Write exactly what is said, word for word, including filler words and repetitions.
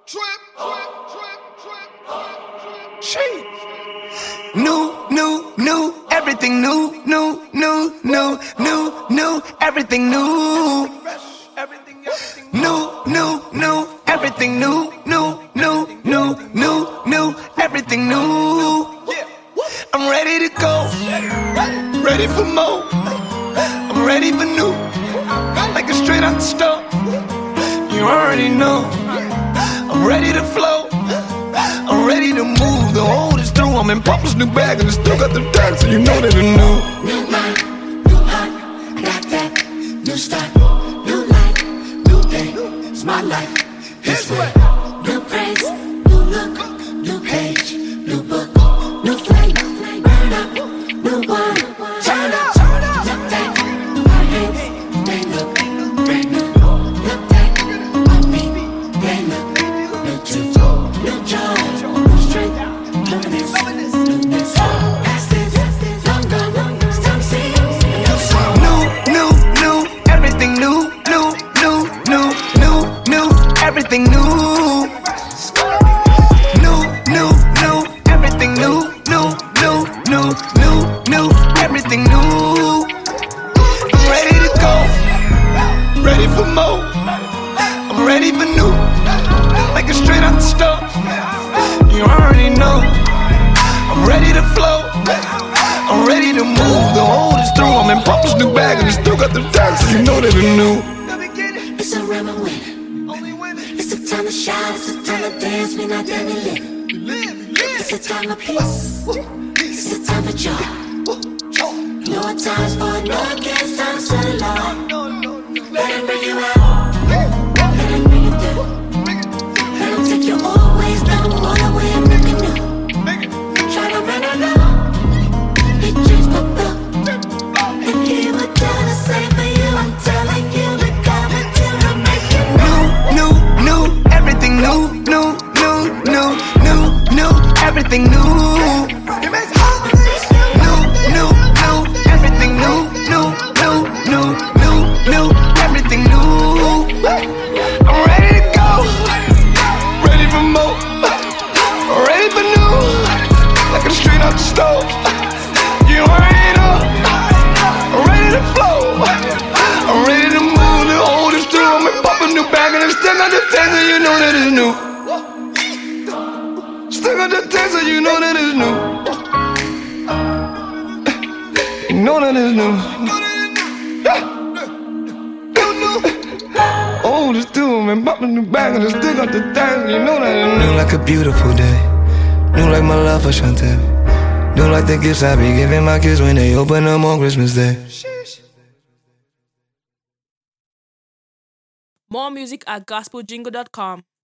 She. New, new, new, everything new, new, new, new, new, new, everything new. New, new, new, everything new, new, new, new, new, new, everything new. I'm ready to go, ready for more. I'm ready for new, like a straight out the stove. You already know, I'm ready to flow. I'm ready to move, the old is through. I'm in Papa's new bag and it's still got the tag, so you know that it's new. New mind, new heart, I got that. New start, new life, new day. It's my life, his way. New praise, new look, new page, new book, new flame. Burn up, new wine, turn up. Look back, my hands, they look brand new. Look back, my feet, they look new too. New joy, new strength, newness, newness. Past is long gone, still the same. New song. New, new, new, everything new, new, new, new, new, new, everything new. New, new, new, everything new, new, new, new, new, new, everything new. I'm ready to go, ready for more. I'm ready for new, like a straight out the stove. You already know, I'm ready to flow. I'm ready to move, the old is through. I'm in Papa's new bag and it's still got the tag, so you know that it's new. It's a rum and win. It's a time to shout, it's a time to dance, we not done to live. It's a time of peace, it's a time for joy. No times for it, no against times for the Lord. Let him bring you out, let him bring you through. Let him take your old ways down, all the way and make it new. Try to run it out, he changed my thought. And he would do the same for you, I'm telling you, the God will do to make it new. New, new, everything new, new, new, new, new, new, everything new. New, new, new, everything new, new, new, new, new, new, everything new. I'm ready to go, ready for more. I'm ready for new, like a straight out the stove. You already know, I'm ready to flow. I'm ready to move, the old is through. I'm in Papa's new bag and it's still got the taste, so you know that it's new. Still got the taste, so you know that it's new. You know that it's new. Old is through, I'm in Papa's new bag and it's still got the taste, so you know that it's new. New like a beautiful day, new like my love for Shantae, new like the gifts I be giving my kids when they open them on Christmas Day. More music at gospel jingle dot com.